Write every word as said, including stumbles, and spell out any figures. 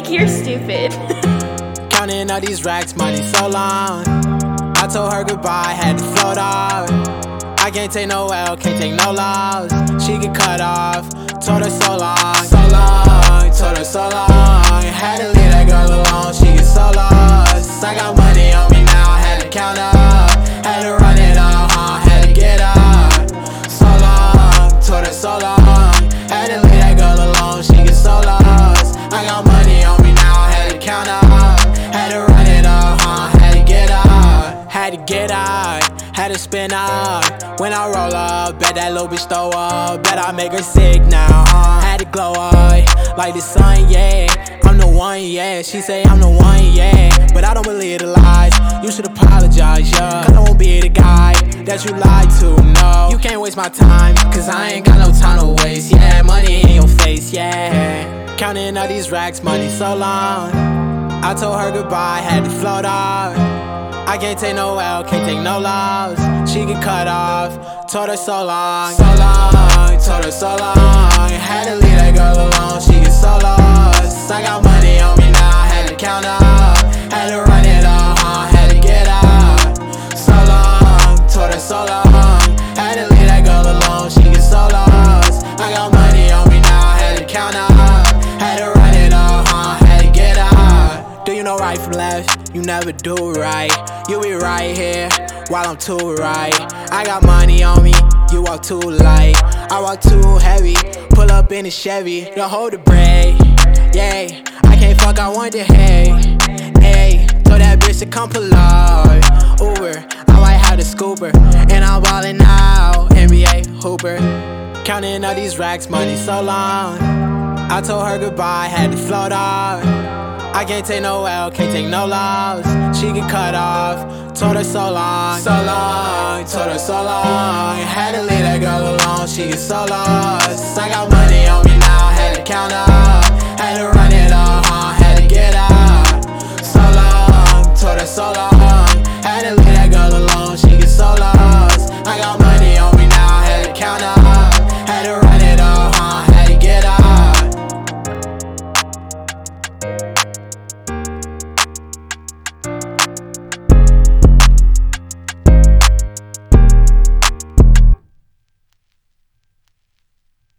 Like, you're stupid. Counting all these racks, money so long. I told her goodbye, had to float off. I can't take no L, can't take no loss. She get cut off, told her so long, so long, told her so long. Had to leave that girl alone, she get so lost. I got money on me now, had to count up, had to run it up, huh, had to get up. So long, told her so long. Had to leave that girl alone, she get so lost. I got money on me now, had to count up, had to run it up, huh, had to get up. Had to get out, had to spin out. When I roll up, bet that little bitch throw up. Bet I make her sick now, huh? Had to glow up like the sun, yeah. I'm the one, yeah. She say I'm the one, yeah. But I don't believe the lies. You should apologize, yeah. Cause I won't be the guy that you lied to, no. You can't waste my time, cause I ain't got no time to waste, yeah. Money in your face, yeah. Counting all these racks, money so long. I told her goodbye, had to float off. I can't take no L, can't take no loss. She get cut off, told her so long, so long, told her so long. Had to leave that girl alone, she get so lost. I got money on me now, had to count up, had to run it up, huh, had to get up. So long, told her so long. Had to leave that girl alone, she get so lost. I got money on me now, had to count up, had to run it up, huh, had to get up. Do you know right from left? You never do right. You be right here while I'm too right. I got money on me, you walk too light. I walk too heavy, pull up in a Chevy. Don't hold the brake, yeah. I can't fuck, I want the hay, hey. Told that bitch to come pull up, Uber. I might have the scooper, and I'm ballin' now, N B A hooper. Counting all these racks, money so long. I told her goodbye, had to float off. I can't take no L, can't take no loss. She get cut off, told her so long, so long, told her so long. Had to leave that girl alone, she get so lost. I got money on me now, had to count up, had to run